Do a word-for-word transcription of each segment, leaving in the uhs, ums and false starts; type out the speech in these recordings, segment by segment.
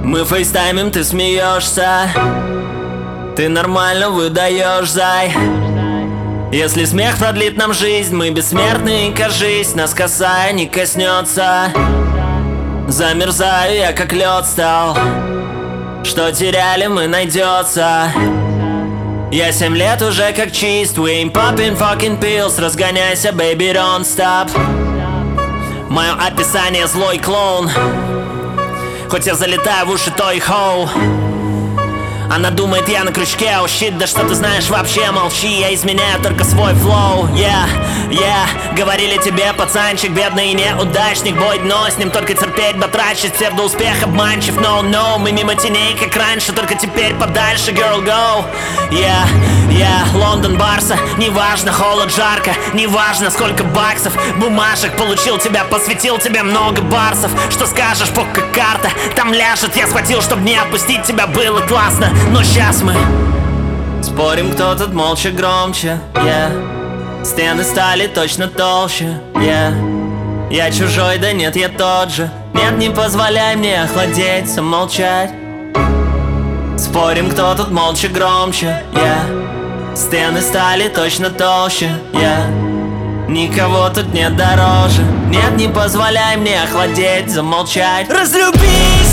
Мы фейстаймим, ты смеешься. Ты нормально выдаешь, зай. Если смех продлит нам жизнь, мы бессмертны, кажись, нас касая не коснется. Замерзаю я, как лед стал. Что теряли, мы найдется. Я семь лет уже как чист. We ain't popping fucking pills. Разгоняйся, baby, don't stop. Мое описание злой клоун. Хоть я залетаю в уши той хоу. Она думает, я на крючке, о oh щит, да что ты знаешь вообще, молчи. Я изменяю только свой флоу, yeah, yeah. Говорили тебе, пацанчик, бедный и неудачник. Бой дно, с ним только терпеть, батрачить. Псевдоуспех обманчив, no, no. Мы мимо теней, как раньше, только теперь подальше, girl, go. Yeah, yeah, Лондон, Барса, неважно, холод, жарко. Неважно, сколько баксов, бумажек получил тебя, посвятил тебе много барсов. Что скажешь, пока-карта там ляжет. Я схватил, чтобы не отпустить тебя, было классно. Но сейчас мы спорим, кто тут молча громче, yeah. Стены стали точно толще, yeah. Я чужой, да нет, я тот же. Нет, не позволяй мне охладеть, замолчать. Спорим, кто тут молча громче, yeah. Стены стали точно толще, yeah. Никого тут нет дороже. Нет, не позволяй мне охладеть, замолчать. Разлюбись!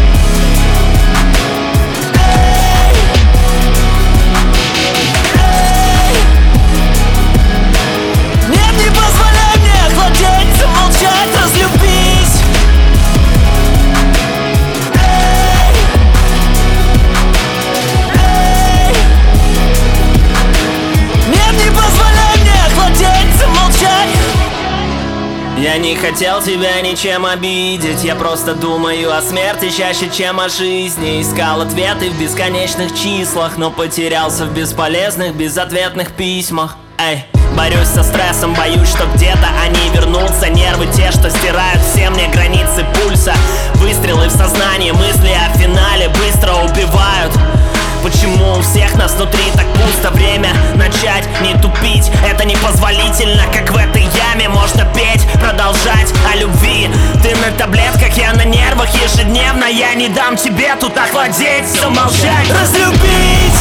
Я не хотел тебя ничем обидеть. Я просто думаю о смерти чаще, чем о жизни. Искал ответы в бесконечных числах, но потерялся в бесполезных, безответных письмах. Эй, борюсь со стрессом, боюсь, что где-то они вернутся. Нервы те, что стирают все мне границы пульса. Выстрелы в сознание, мысли о финале быстро убивают. Почему у всех нас внутри так пусто? Время начать, не тупить. Это непозволительно, как в этой яме. Можно петь, продолжать о любви. Ты на таблетках, я на нервах ежедневно. Я не дам тебе тут охладеть, замолчать, разлюбить.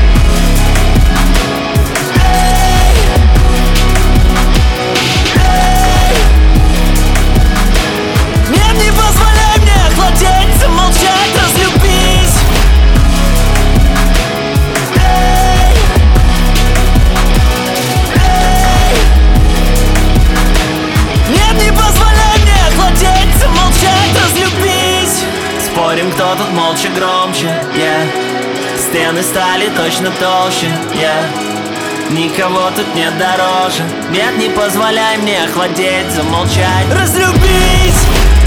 Нет, не позволяй мне охладеть, замолчать, разлюбить. Спорим, кто тут молча громче, yeah. Стены стали точно толще, yeah. Никого тут нет дороже. Нет, не позволяй мне охладеть, замолчать, разлюбить.